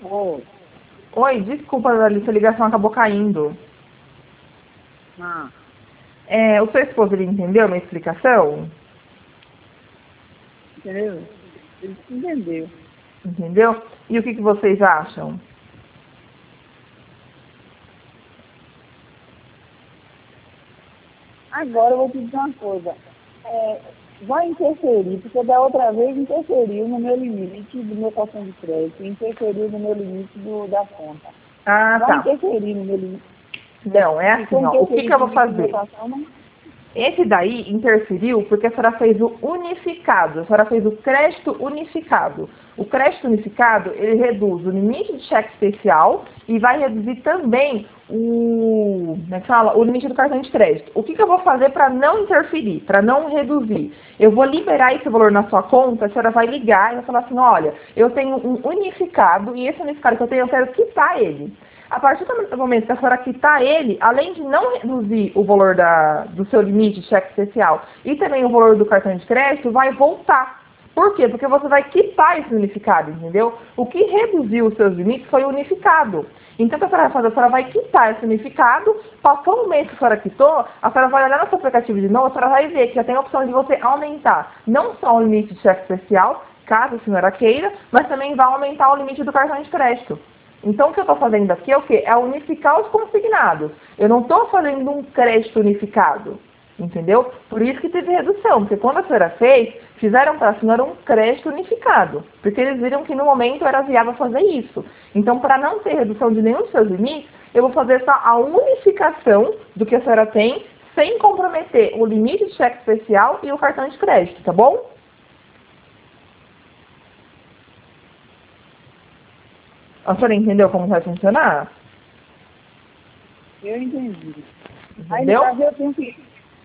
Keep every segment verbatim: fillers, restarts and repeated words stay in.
Oi. Oi, desculpa, Alice, a ligação acabou caindo. Ah, É, o seu esposo, ele entendeu a minha explicação? entendeu? Ele entendeu. Entendeu? E o que, que vocês acham? Agora eu vou te dizer uma coisa. É, vai interferir, porque da outra vez interferiu no meu limite do meu cartão de crédito, interferiu no meu limite do, da conta. Ah, Vai tá. interferir no meu limite. Não, é Se for assim, ó. O que, interferir que eu no vou limite do meu fazer? cartão, não. Esse daí interferiu porque a senhora fez o unificado, a senhora fez o crédito unificado. O crédito unificado, ele reduz o limite de cheque especial e vai reduzir também o, como é que fala? O limite do cartão de crédito. O que, que eu vou fazer para não interferir, para não reduzir? Eu vou liberar esse valor na sua conta, a senhora vai ligar e vai falar assim, olha, eu tenho um unificado e esse unificado que eu tenho, eu quero quitar ele. A partir do momento que a senhora quitar ele, além de não reduzir o valor da, do seu limite de cheque especial e também o valor do cartão de crédito, vai voltar. Por quê? Porque você vai quitar esse unificado, entendeu? O que reduziu os seus limites foi o unificado. Então, o que a senhora vai fazer? A senhora vai quitar esse unificado, passou um mês que a senhora quitou, a senhora vai olhar no seu aplicativo de novo, a senhora vai ver que já tem a opção de você aumentar não só o limite de cheque especial, caso a senhora queira, mas também vai aumentar o limite do cartão de crédito. Então, o que eu estou fazendo aqui é o quê? É unificar os consignados. Eu não estou fazendo um crédito unificado, entendeu? Por isso que teve redução, porque quando a senhora fez, fizeram para a senhora um crédito unificado, porque eles viram que no momento era viável fazer isso. Então, para não ter redução de nenhum dos seus limites, eu vou fazer só a unificação do que a senhora tem, sem comprometer o limite de cheque especial e o cartão de crédito, tá bom? A senhora entendeu como vai funcionar? Eu entendi. Aí, no Entendeu? caso, eu tenho que...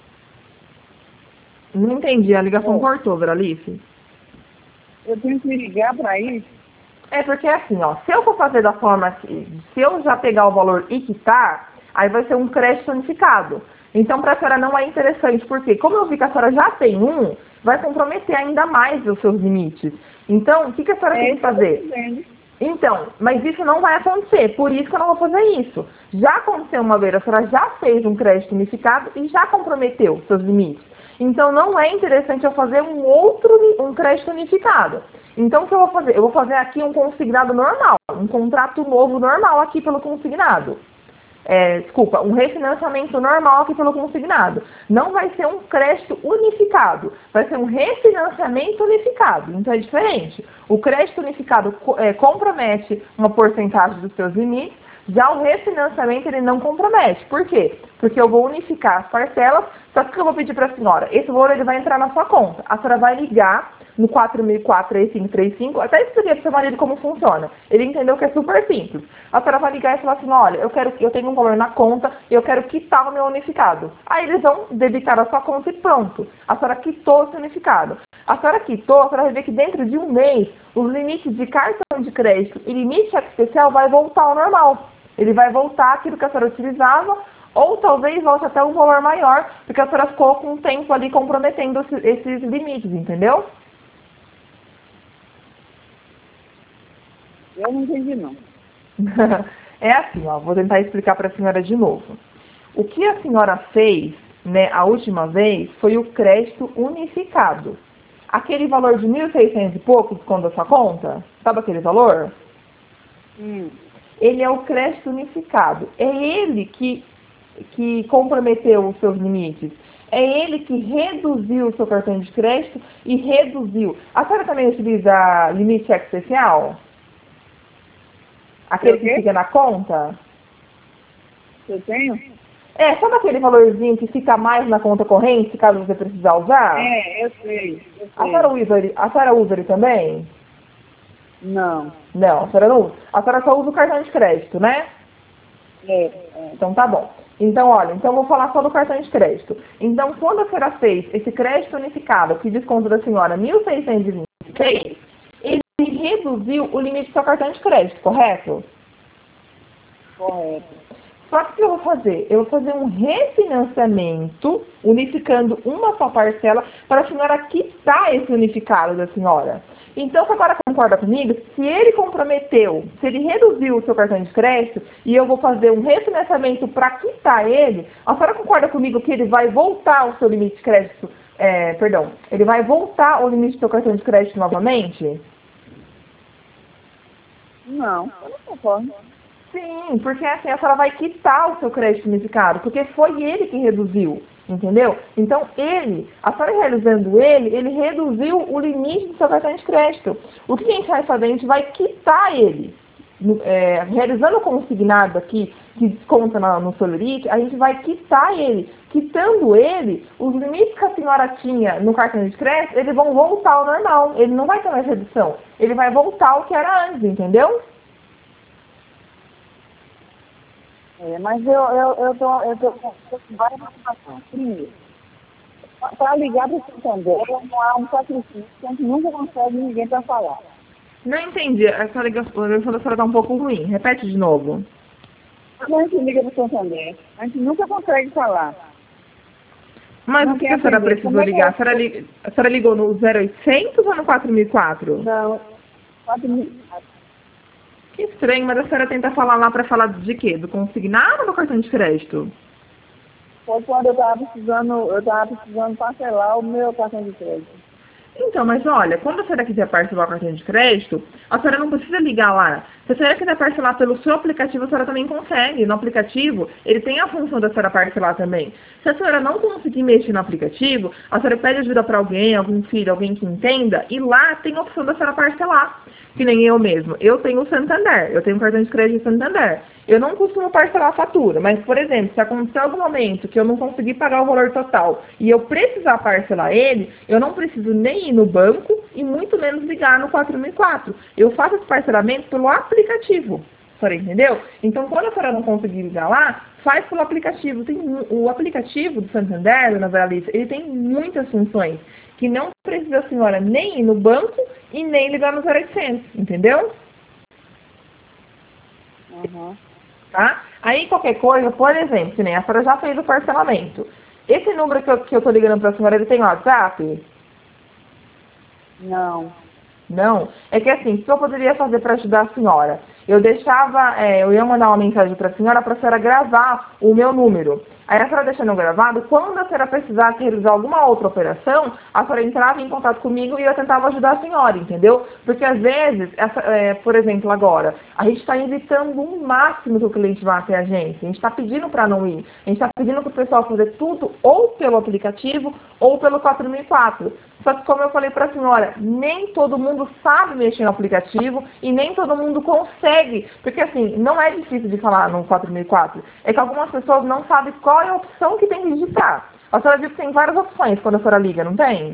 Não entendi, a ligação Ó, cortou, Veralice. eu tenho que ligar para isso. É porque assim, ó, se eu for fazer da forma que, se eu já pegar o valor e quitar, aí vai ser um crédito unificado. Então, para a senhora não é interessante, porque como eu vi que a senhora já tem um, vai comprometer ainda mais os seus limites. Então, o que, que a senhora É tem que isso que eu tô fazer? dizendo. Então, mas isso não vai acontecer, por isso que eu não vou fazer isso. Já aconteceu uma vez, a senhora já fez um crédito unificado e já comprometeu seus limites. Então, não é interessante eu fazer um outro, um crédito unificado. Então, o que eu vou fazer? Eu vou fazer aqui um consignado normal, um contrato novo normal aqui pelo consignado. É, desculpa, um refinanciamento normal aqui pelo consignado. Não vai ser um crédito unificado, vai ser um refinanciamento unificado. Então é diferente. O crédito unificado é, compromete uma porcentagem dos seus limites, já o refinanciamento ele não compromete. Por quê? Porque eu vou unificar as parcelas, só que eu vou pedir para a senhora, esse valor ele vai entrar na sua conta. A senhora vai ligar no quatro mil e quatro, três cinco três cinco, até expliquei para o seu marido como funciona. Ele entendeu que é super simples. A senhora vai ligar e falar assim, olha, eu, quero, eu tenho um valor na conta, eu quero quitar o meu unificado. Aí eles vão debitar a sua conta e pronto. A senhora quitou o seu unificado. A senhora quitou, a senhora vai ver que dentro de um mês, os limites de cartão de crédito e limite de cheque especial vai voltar ao normal. Ele vai voltar aquilo que a senhora utilizava, ou talvez volte até um valor maior, porque a senhora ficou com um tempo ali comprometendo esses limites, entendeu? Eu não entendi, não. É assim, ó, vou tentar explicar para a senhora de novo. O que a senhora fez, né, a última vez, foi o crédito unificado. Aquele valor de mil e seiscentos e pouco desconto da sua conta, sabe aquele valor? Hum. Ele é o crédito unificado. É ele que, que comprometeu os seus limites. É ele que reduziu o seu cartão de crédito e reduziu. A senhora também utiliza limite cheque especial? Aquele O que quê? fica na conta? Eu tenho? É, sabe aquele valorzinho que fica mais na conta corrente, caso você precisar usar? É, eu sei. Eu A senhora sei. usa ele, a senhora usa ele também? Não. Não, a senhora não usa. A senhora só usa o cartão de crédito, né? É, é. Então tá bom. Então, olha, então eu vou falar só do cartão de crédito. Então, quando a senhora fez esse crédito unificado, que desconto da senhora mil seiscentos e vinte e três, ele reduziu o limite do seu cartão de crédito, correto? Correto. Só que o que eu vou fazer? Eu vou fazer um refinanciamento, unificando uma só parcela, para a senhora quitar esse unificado da senhora. Então, você agora concorda comigo? Se ele comprometeu, se ele reduziu o seu cartão de crédito, e eu vou fazer um refinanciamento para quitar ele, a senhora concorda comigo que ele vai voltar o seu limite de crédito, é, perdão, ele vai voltar o limite do seu cartão de crédito novamente? Não, eu não concordo. Sim, porque assim a senhora vai quitar o seu crédito unificado, porque foi ele que reduziu, entendeu? Então ele, a senhora realizando ele, ele reduziu o limite do seu cartão de crédito. O que a gente vai fazer? A gente vai quitar ele. É, realizando o consignado aqui, que desconta no, no seu limite, a gente vai quitar ele. Quitando ele, os limites que a senhora tinha no cartão de crédito, eles vão voltar ao normal. Ele não vai ter mais redução. Ele vai voltar ao que era antes, entendeu? É, mas eu eu eu tô, eu tô com várias preocupações. Primeiro, para ligar para o Santander, não há um sacrifício que a gente nunca consegue ninguém para falar. Não entendi. Essa ligação da senhora está um pouco ruim. Repete de novo. Quando a gente liga para o Santander, a gente nunca consegue falar. Mas Não o que quer a senhora atender. precisou Como é que ligar? A eu- senhora, li- a senhora ligou no zero oitocentos ou no quatro mil e quatro? Não, quatro mil. Que estranho, mas a senhora tenta falar lá para falar de quê? Do consignado ou do cartão de crédito? Foi quando eu estava precisando, eu estava precisando parcelar o meu cartão de crédito. Então, mas olha, quando a senhora quiser parcelar o cartão de crédito, a senhora não precisa ligar lá. Se a senhora quiser parcelar pelo seu aplicativo, a senhora também consegue. No aplicativo, ele tem a função da senhora parcelar também. Se a senhora não conseguir mexer no aplicativo, a senhora pede ajuda para alguém, algum filho, alguém que entenda, e lá tem a opção da senhora parcelar. Que nem eu mesmo. Eu tenho o Santander, eu tenho um cartão de crédito Santander. Eu não costumo parcelar a fatura, mas, por exemplo, se acontecer algum momento que eu não conseguir pagar o valor total e eu precisar parcelar ele, eu não preciso nem ir no banco e muito menos ligar no quatro mil e quatro. Eu faço esse parcelamento pelo aplicativo. A senhora entendeu? Então, quando a senhora não conseguir ligar lá, faz pelo aplicativo. Tem, o aplicativo do Santander, dona Vera Alice, ele tem muitas funções que não precisa a senhora nem ir no banco e nem ligar no zero oitocentos, entendeu? Uhum. Tá? Aí qualquer coisa, por exemplo, que nem a senhora já fez o parcelamento. Esse número que eu, que eu tô ligando para a senhora, ele tem WhatsApp? Não. Não? É que assim, o que eu poderia fazer para ajudar a senhora? Eu deixava, é, eu ia mandar uma mensagem para a senhora, para a senhora gravar o meu número. Aí a senhora deixando gravado, quando a senhora precisasse realizar alguma outra operação, a senhora entrava em contato comigo e eu tentava ajudar a senhora, entendeu? Porque às vezes, essa, é, por exemplo, agora, a gente está evitando o máximo que o cliente vá até a gente. A gente está pedindo para não ir. A gente está pedindo para o pessoal fazer tudo ou pelo aplicativo ou pelo quatro mil e quatro. Só que, como eu falei para a senhora, nem todo mundo sabe mexer no aplicativo e nem todo mundo consegue. Porque, assim, não é difícil de falar no quatro mil e quatro. É que algumas pessoas não sabem qual é a opção que tem que digitar. A senhora viu que tem várias opções quando a senhora liga, não tem?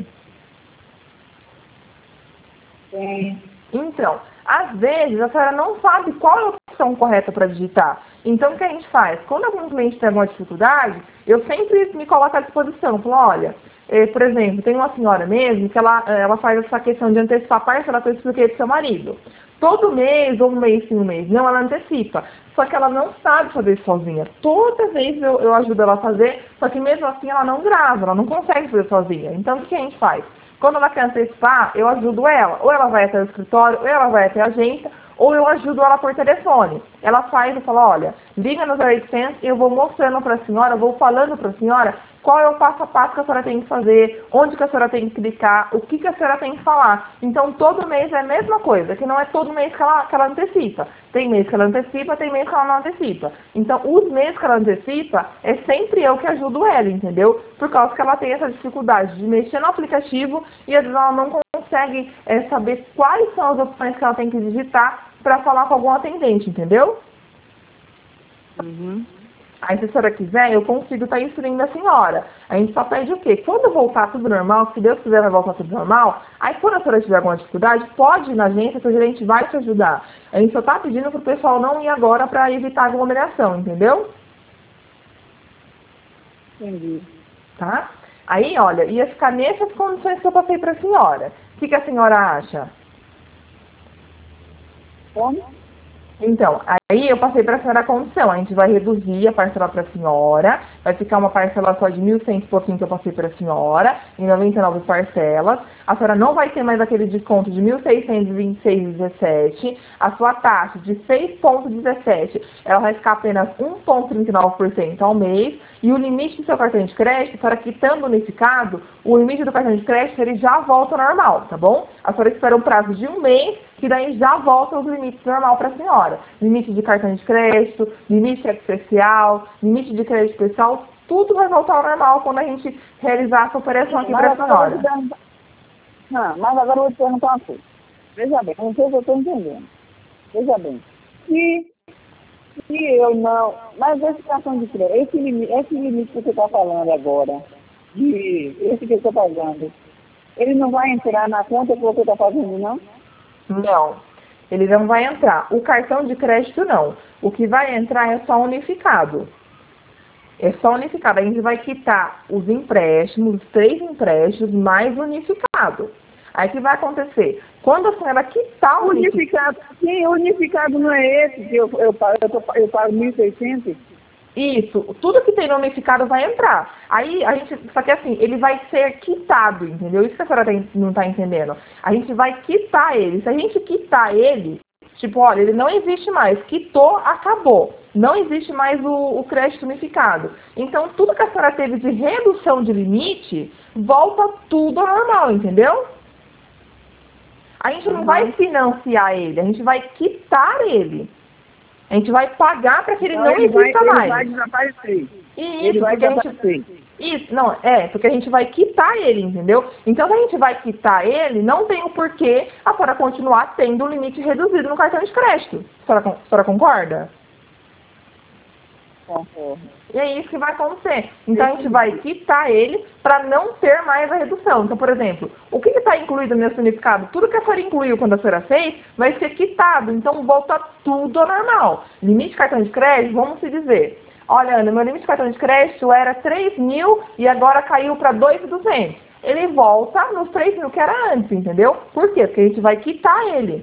Tem. Então, às vezes, a senhora não sabe qual é a opção correta para digitar. Então, o que a gente faz? Quando algum cliente tem alguma dificuldade, eu sempre me coloco à disposição. Falo, olha, eh, por exemplo, tem uma senhora mesmo que ela, ela faz essa questão de antecipar a parcela que eu expliquei para seu marido. Todo mês, ou um mês sim, um mês não, ela antecipa. Só que ela não sabe fazer isso sozinha. Toda vez eu, eu ajudo ela a fazer, só que mesmo assim ela não grava, ela não consegue fazer sozinha. Então, o que a gente faz? Quando ela quer antecipar, eu ajudo ela. Ou ela vai até o escritório, ou ela vai até a agência, ou eu ajudo ela por telefone. Ela faz e fala, olha, liga no zero oitocentos e eu vou mostrando para a senhora, vou falando para a senhora qual é o passo a passo que a senhora tem que fazer, onde que a senhora tem que clicar, o que que a senhora tem que falar. Então, todo mês é a mesma coisa, que não é todo mês que ela, que ela antecipa. Tem mês que ela antecipa, tem mês que ela não antecipa. Então, os meses que ela antecipa, é sempre eu que ajudo ela, entendeu? Por causa que ela tem essa dificuldade de mexer no aplicativo e às vezes ela não consegue é, saber quais são as opções que ela tem que digitar para falar com algum atendente, entendeu? Uhum. Aí, se a senhora quiser, eu consigo estar instruindo a senhora. A gente só pede o quê? Quando voltar tudo normal, se Deus quiser vai voltar tudo normal, aí quando a senhora tiver alguma dificuldade, pode ir na agência que o gerente vai te ajudar. A gente só está pedindo para o pessoal não ir agora para evitar aglomeração, entendeu? Entendi. Tá? Aí, olha, ia ficar nessas condições que eu passei para a senhora. O que, que a senhora acha? Como? Então, aí eu passei para a senhora a condição. A gente vai reduzir a parcela para a senhora, vai ficar uma parcela só de mil e cem e pouquinho que eu passei para a senhora, em noventa e nove parcelas. A senhora não vai ter mais aquele desconto de mil seiscentos e vinte e seis vírgula dezessete. A sua taxa de seis vírgula dezessete, ela vai ficar apenas um vírgula trinta e nove por cento ao mês. E o limite do seu cartão de crédito, a senhora quitando unificado, o limite do cartão de crédito ele já volta ao normal, tá bom? A senhora espera um prazo de um mês, que daí já volta os limites normal para a senhora. Limite de cartão de crédito, limite especial, limite de crédito especial, tudo vai voltar ao normal quando a gente realizar essa operação aqui para a senhora. Não, mas agora eu vou te perguntar uma coisa. Veja bem, não sei se eu estou entendendo. Veja bem, se, se eu não... Mas esse cartão de crédito, esse limite, esse limite que você está falando agora, de esse que eu estou pagando, ele não vai entrar na conta que você está fazendo, não? Não, ele não vai entrar. O cartão de crédito não. O que vai entrar é só unificado. É só unificado. A gente vai quitar os empréstimos, os três empréstimos, mais unificado. Aí o que vai acontecer? Quando a senhora quitar o unificado, sim, unificado não é esse que eu, eu, pago, eu, eu pago mil e seiscentos? Isso, tudo que tem no unificado vai entrar. Aí a gente, só que assim, ele vai ser quitado, entendeu? Isso que a senhora tem, não está entendendo. A gente vai quitar ele. Se a gente quitar ele, tipo, olha, ele não existe mais. Quitou, acabou. Não existe mais o, o crédito unificado. Então, tudo que a senhora teve de redução de limite, volta tudo ao normal, entendeu? A gente não Uhum. vai financiar ele, a gente vai quitar ele. A gente vai pagar para que ele então, não ele exista vai, mais. Ele vai desaparecer. Isso, ele vai desaparecer. Gente, isso, não, é, porque a gente vai quitar ele, entendeu? Então, se a gente vai quitar ele, não tem o porquê a senhora continuar tendo um limite reduzido no cartão de crédito. A senhora, a senhora concorda? Concordo. E é isso que vai acontecer. Então, a gente vai quitar ele para não ter mais a redução. Então, por exemplo, o que está incluído nesse unificado? Tudo que a senhora incluiu quando a senhora fez vai ser quitado. Então, volta tudo ao normal. Limite de cartão de crédito, vamos se dizer. Olha, Ana, meu limite de cartão de crédito era três mil e agora caiu para dois mil e duzentos. Ele volta nos três mil que era antes, entendeu? Por quê? Porque a gente vai quitar ele.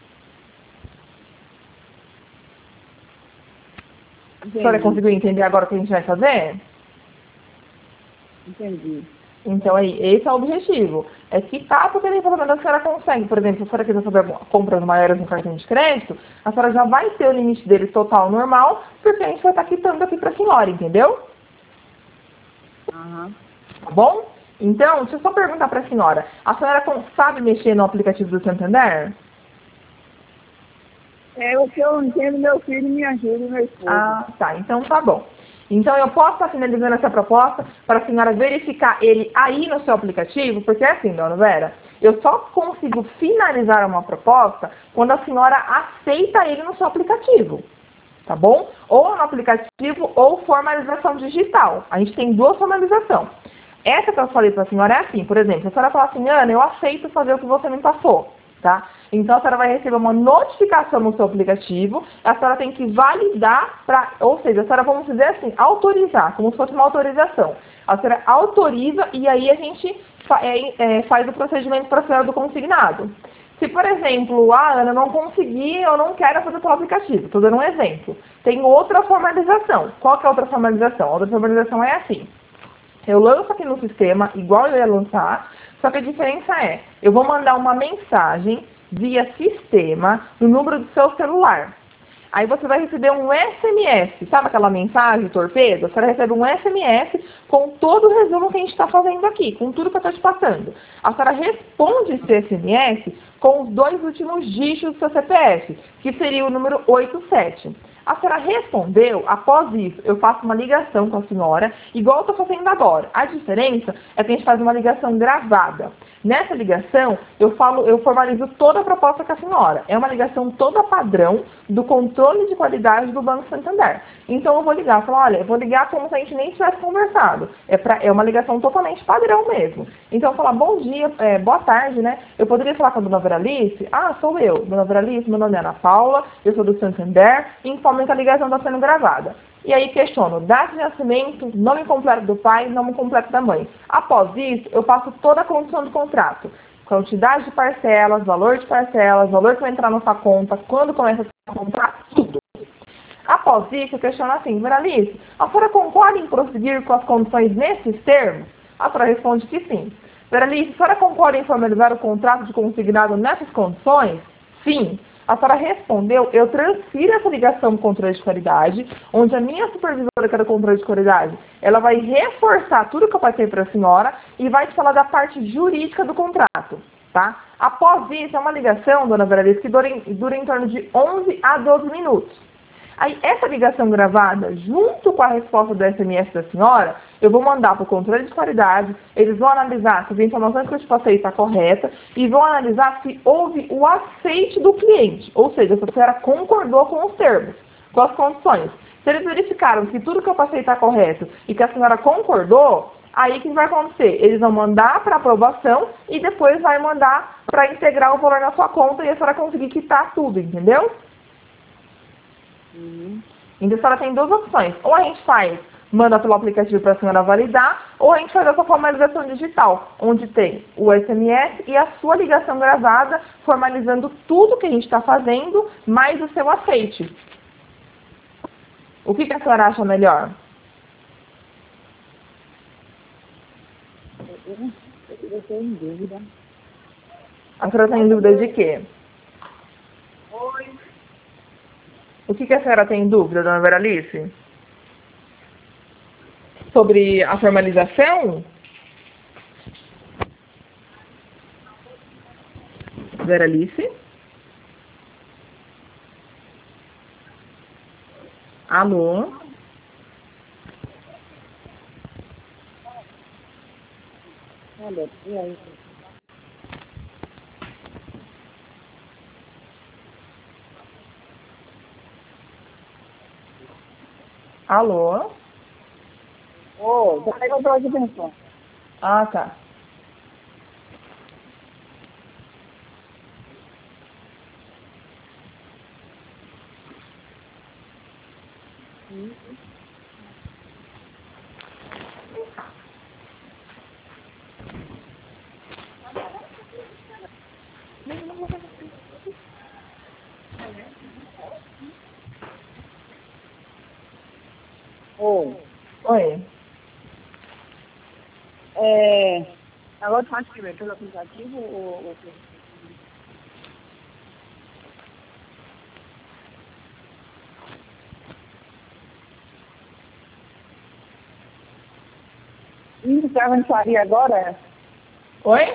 Entendi. A senhora conseguiu entender agora o que a gente vai fazer? Entendi. Então, aí, esse é o objetivo. É quitar, porque daí, pelo menos, a senhora consegue. Por exemplo, se a senhora quiser fazer compras maiores no cartão de crédito, a senhora já vai ter o limite dele total normal, porque a gente vai estar quitando aqui para a senhora, entendeu? Uhum. Tá bom? Então, deixa eu só perguntar para a senhora. A senhora sabe mexer no aplicativo do Santander? É o que eu entendo, meu filho me ajuda, meu esposo. Ah, tá. Então, tá bom. Então, eu posso estar finalizando essa proposta para a senhora verificar ele aí no seu aplicativo, porque é assim, dona Vera, eu só consigo finalizar uma proposta quando a senhora aceita ele no seu aplicativo, tá bom? Ou no aplicativo ou formalização digital. A gente tem duas formalizações. Essa que eu falei para a senhora é assim, por exemplo, a senhora fala assim, Ana, eu aceito fazer o que você me passou. Tá? Então, a senhora vai receber uma notificação no seu aplicativo, a senhora tem que validar, pra, ou seja, a senhora, vamos dizer assim, autorizar, como se fosse uma autorização. A senhora autoriza e aí a gente fa é, é, faz o procedimento para a senhora do consignado. Se, por exemplo, a Ana não conseguir, eu não quero fazer pelo aplicativo, estou dando um exemplo. Tem outra formalização. Qual que é a outra formalização? A outra formalização é assim. Eu lanço aqui no sistema, igual eu ia lançar, só que a diferença é, eu vou mandar uma mensagem via sistema no número do seu celular. Aí você vai receber um S M S, sabe aquela mensagem torpedo? Você recebe um S M S com todo o resumo que a gente está fazendo aqui, com tudo que eu estou te passando. A senhora responde esse S M S com os dois últimos dígitos do seu C P F, que seria o número oitenta e sete. A senhora respondeu, após isso, eu faço uma ligação com a senhora, igual eu estou fazendo agora. A diferença é que a gente faz uma ligação gravada. Nessa ligação, eu falo, eu formalizo toda a proposta com a senhora. É uma ligação toda padrão do controle de qualidade do Banco Santander. Então, eu vou ligar, falar, olha, eu vou ligar como se a gente nem tivesse conversado. É, pra, é uma ligação totalmente padrão mesmo. Então, eu falo, bom dia, é, boa tarde, né? Eu poderia falar com a dona Veralice? Ah, sou eu. Dona Veralice, meu nome é Ana Paula, eu sou do Santander, e informo que a ligação está sendo gravada. E aí questiono, data de nascimento, nome completo do pai, nome completo da mãe. Após isso, eu passo toda a condição do contrato. quantidade de parcelas, valor de parcelas, valor que vai entrar na sua conta, quando começa a comprar, tudo. Após isso, eu questiono assim, Veralice, a senhora concorda em prosseguir com as condições nesses termos? A senhora responde que sim. Veralice, a senhora concorda em formalizar o contrato de consignado nessas condições? Sim. A senhora respondeu, eu transfiro essa ligação do controle de qualidade, onde a minha supervisora, que é do controle de qualidade, ela vai reforçar tudo que eu passei para a senhora e vai te falar da parte jurídica do contrato, tá? Após isso, é uma ligação, dona Veralice, que dura em, dura em torno de onze a doze minutos. Aí, essa ligação gravada, junto com a resposta do S M S da senhora, eu vou mandar para o controle de qualidade, eles vão analisar se as informações que eu te passei está correta e vão analisar se houve o aceite do cliente, ou seja, se a senhora concordou com os termos, com as condições. Se eles verificaram que tudo que eu passei está correto e que a senhora concordou, aí o que vai acontecer? Eles vão mandar para aprovação e depois vai mandar para integrar o valor na sua conta e a senhora conseguir quitar tudo, entendeu? Uhum. Então, a senhora tem duas opções. Ou a gente faz, manda pelo aplicativo para a senhora validar, ou a gente faz essa formalização digital, onde tem o S M S e a sua ligação gravada, formalizando tudo que a gente está fazendo, mais o seu aceite. O que, que a senhora acha melhor? Eu estou em dúvida. A senhora está em dúvida de quê? Oi. O que, que a senhora tem dúvida, dona Veralice? Sobre a formalização? Veralice? Alô? Olha, e aí? Alô? Ô, já pegou para de pensão. Ah, tá. Oi. Oi. É, agora tu vai escrever pelo aplicativo ou... ou... Isso que a gente faria agora é Oi?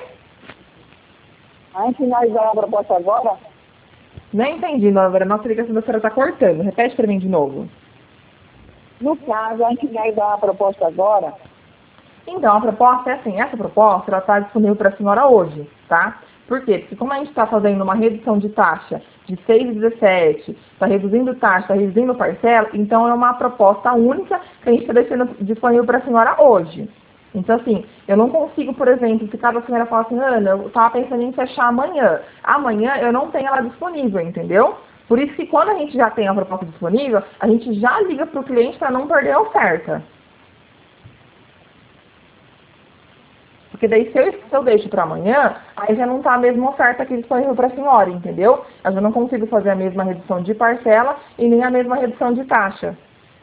a gente finalizar a proposta agora. Não entendi, dona Vera. Nossa ligação da senhora está cortando. Repete para mim de novo. No caso, a gente finalizar a proposta agora. Então, a proposta é assim, essa proposta ela está disponível para a senhora hoje, tá? Por quê? Porque como a gente está fazendo uma redução de taxa de seis vírgula dezessete, está reduzindo taxa, está reduzindo parcela, então é uma proposta única que a gente está deixando disponível para a senhora hoje. Então, assim, eu não consigo, por exemplo, se cada senhora falar assim, Ana, eu estava pensando em fechar amanhã. Amanhã eu não tenho ela disponível, entendeu? Por isso que quando a gente já tem a proposta disponível, a gente já liga para o cliente para não perder a oferta. Porque daí se eu, se eu deixo para amanhã, aí já não está a mesma oferta aqui disponível para a senhora, entendeu? Eu já não consigo fazer a mesma redução de parcela e nem a mesma redução de taxa.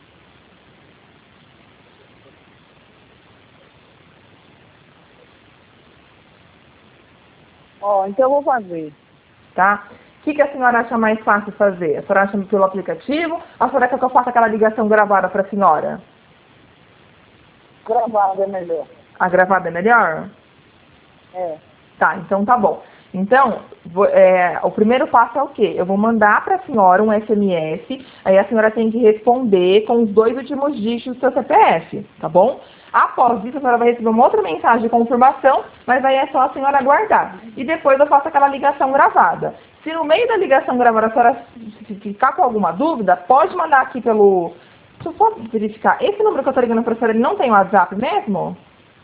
Ó, então eu vou fazer. Tá? O que, que a senhora acha mais fácil fazer? A senhora acha pelo aplicativo? Ou a senhora quer que eu faça aquela ligação gravada para a senhora? Gravado é melhor. A gravada é melhor? É. Tá, então tá bom. Então, vou, é, o primeiro passo é o quê? Eu vou mandar para a senhora um S M S, aí a senhora tem que responder com os dois últimos dígitos do seu C P F, tá bom? Após isso, a senhora vai receber uma outra mensagem de confirmação, mas aí é só a senhora aguardar. E depois eu faço aquela ligação gravada. Se no meio da ligação gravada a senhora ficar com alguma dúvida, pode mandar aqui pelo... Deixa eu só verificar. Esse número que eu estou ligando para a senhora, ele não tem WhatsApp mesmo?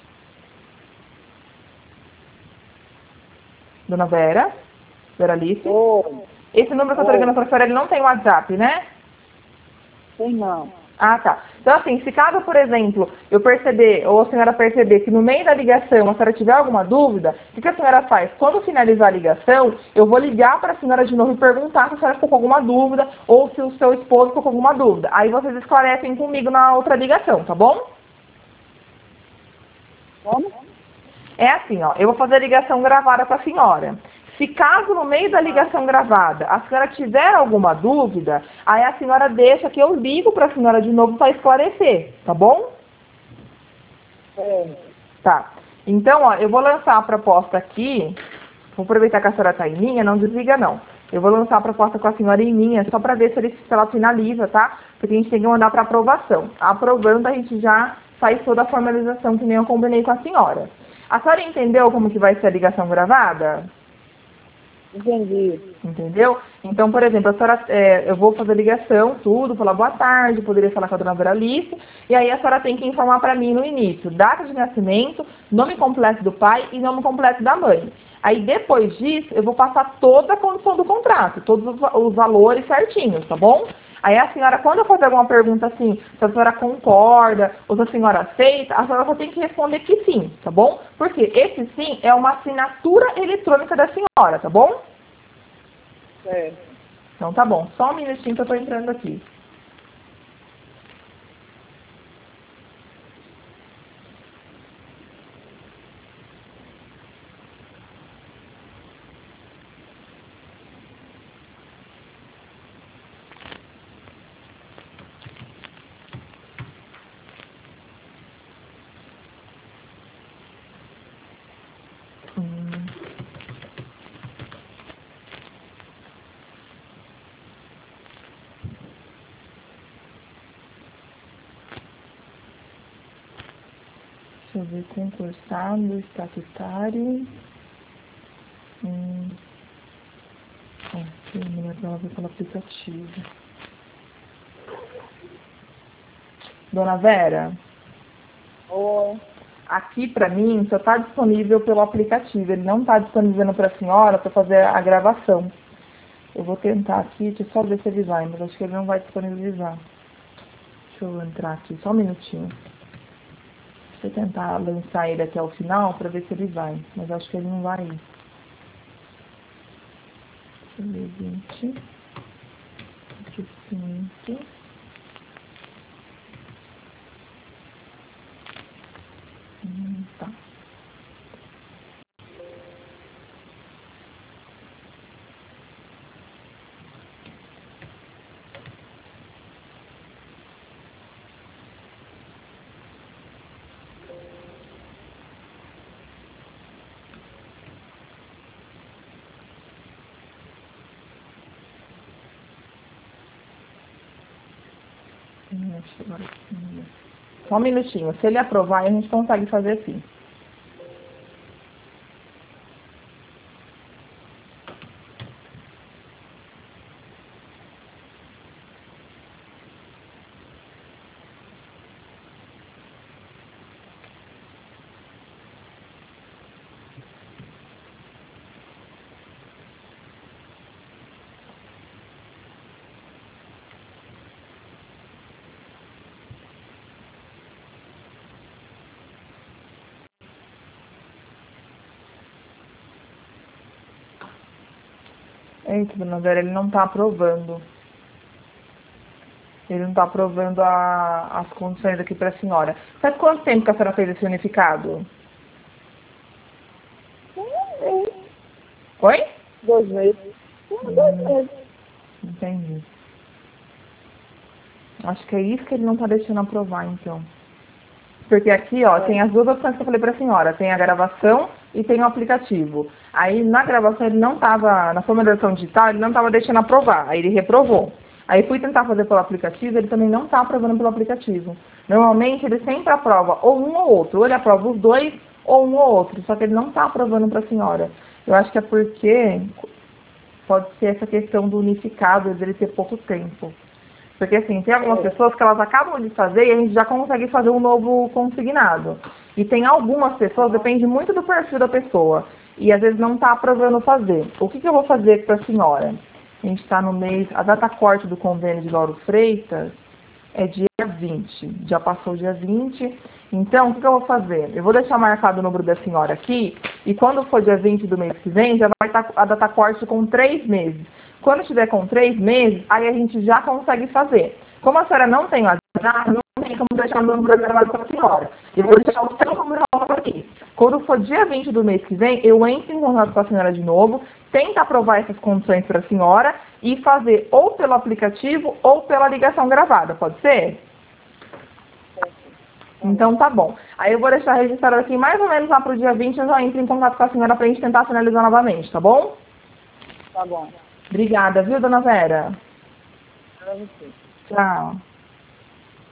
Dona Vera? Veralice? Oi. Esse número que eu estou ligando para a senhora, ele não tem WhatsApp, né? Tem não. Ah, tá. Então, assim, se caso, por exemplo, eu perceber, ou a senhora perceber que no meio da ligação a senhora tiver alguma dúvida, o que, que a senhora faz? Quando finalizar a ligação, eu vou ligar para a senhora de novo e perguntar se a senhora ficou com alguma dúvida, ou se o seu esposo ficou com alguma dúvida. Aí vocês esclarecem comigo na outra ligação, tá bom? Como? É assim, ó, eu vou fazer a ligação gravada para a senhora. Se caso no meio da ligação gravada a senhora tiver alguma dúvida, aí a senhora deixa que eu ligo para a senhora de novo para esclarecer, tá bom? É. Tá. Então, ó, eu vou lançar a proposta aqui. Vou aproveitar que a senhora está em linha, não desliga não. Eu vou lançar a proposta com a senhora em linha, só para ver se, ele, se ela finaliza, tá? Porque a gente tem que mandar para aprovação. Aprovando, a gente já faz toda a formalização que nem eu combinei com a senhora. A senhora entendeu como que vai ser a ligação gravada? Entendi. Entendeu? Então, por exemplo, a senhora, é, eu vou fazer ligação, tudo, falar boa tarde, poderia falar com a dona Veralice, e aí a senhora tem que informar para mim no início, data de nascimento, nome completo do pai e nome completo da mãe. Aí, depois disso, eu vou passar toda a condição do contrato, todos os, os valores certinhos, tá bom? Aí a senhora, quando eu fazer alguma pergunta assim, se a senhora concorda ou se a senhora aceita, a senhora só tem que responder que sim, tá bom? Porque esse sim é uma assinatura eletrônica da senhora, tá bom? É. Então tá bom, só um minutinho que eu tô entrando aqui. Hum. Deixa eu ver, concursado, estatutário. Hum. Aqui, a mulher ela vai pelo aplicativo. Dona Vera, Oi. aqui pra mim só está disponível pelo aplicativo. Ele não está disponibilizando para a senhora para fazer a gravação. Eu vou tentar aqui, deixa eu só ver se ele vai, mas acho que ele não vai disponibilizar. Deixa eu entrar aqui, só um minutinho. Deixa eu tentar lançar ele até o final para ver se ele vai, mas acho que ele não vai ir. Deixa eu ver, vinte, vinte e cinco. Hum, tá. Hum, deixa eu ver. Só um minutinho. Se ele aprovar, a gente consegue fazer assim. Eita, dona Vera, ele não está aprovando. Ele não está aprovando a, as condições aqui para a senhora. Faz quanto tempo que a senhora fez esse unificado? Oi? Dois meses. Hum, Dois meses. Entendi. Acho que é isso que ele não está deixando aprovar, então. Porque aqui, ó, tem as duas opções que eu falei para a senhora. Tem a gravação e tem o aplicativo. Aí, na gravação, ele não estava, na formalização digital, ele não estava deixando aprovar. Aí, ele reprovou. Aí, fui tentar fazer pelo aplicativo, ele também não está aprovando pelo aplicativo. Normalmente, ele sempre aprova ou um ou outro. Ou ele aprova os dois, ou um ou outro. Só que ele não está aprovando para a senhora. Eu acho que é porque pode ser essa questão do unificado, dele ter pouco tempo. Porque, assim, tem algumas pessoas que elas acabam de fazer e a gente já consegue fazer um novo consignado. E tem algumas pessoas, depende muito do perfil da pessoa. E, às vezes, não está aprovando fazer. O que, que eu vou fazer para a senhora? A gente está no mês... A data corte do convênio de Lauro Freitas é dia vinte. Já passou o dia vinte. Então, o que, que eu vou fazer? Eu vou deixar marcado o número da senhora aqui, e quando for dia vinte do mês que vem, já vai estar a data corte com três meses. Quando estiver com três meses, aí a gente já consegue fazer. Como a senhora não tem o WhatsApp, não tem como deixar o número gravado para a senhora. Eu vou deixar o seu número aqui. Quando for dia vinte do mês que vem, eu entro em contato com a senhora de novo, tento aprovar essas condições para a senhora e fazer ou pelo aplicativo ou pela ligação gravada. Pode ser? Então tá bom. Aí eu vou deixar registrado aqui mais ou menos lá para o dia vinte, eu já entro em contato com a senhora para a gente tentar finalizar novamente, tá bom? Tá bom. Obrigada, viu, dona Vera? Pra você. Tchau.